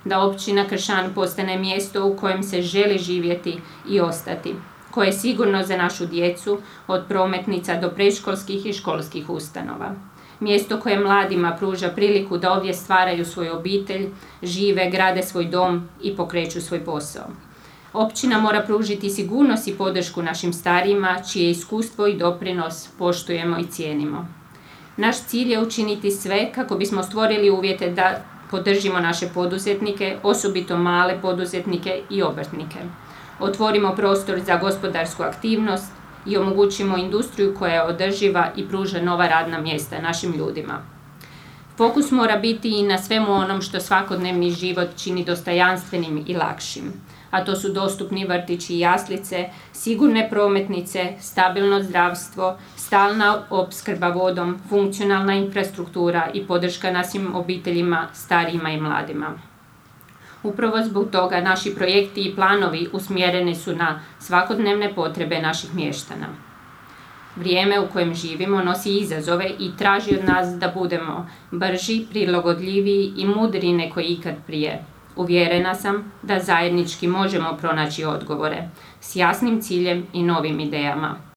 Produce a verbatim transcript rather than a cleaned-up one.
da općina Kršan postane mjesto u kojem se želi živjeti i ostati, koje je sigurno za našu djecu od prometnica do predškolskih i školskih ustanova. Mjesto koje mladima pruža priliku da ovdje stvaraju svoju obitelj, žive, grade svoj dom i pokreću svoj posao. Općina mora pružiti sigurnost i podršku našim starijima, čije iskustvo i doprinos poštujemo i cijenimo. Naš cilj je učiniti sve kako bismo stvorili uvjete da podržimo naše poduzetnike, osobito male poduzetnike i obrtnike. Otvorimo prostor za gospodarsku aktivnost i omogućimo industriju koja je održiva i pruža nova radna mjesta našim ljudima. Fokus mora biti i na svemu onom što svakodnevni život čini dostojanstvenim i lakšim, a to su dostupni vrtići i jaslice, sigurne prometnice, stabilno zdravstvo, stalna opskrba vodom, funkcionalna infrastruktura i podrška našim obiteljima, starijima i mladima. Upravo zbog toga naši projekti i planovi usmjereni su na svakodnevne potrebe naših mještana. Vrijeme u kojem živimo nosi izazove i traži od nas da budemo brži, prilagodljiviji i mudri nego ikad prije. Uvjerena sam da zajednički možemo pronaći odgovore s jasnim ciljem i novim idejama.